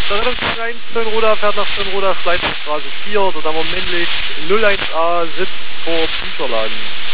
Der Rettungswagen 1 Zöllnroda fährt nach Zöllnroda, Schleißstraße 4, dort haben wir männlich 01A sitzt vor Bücherladen.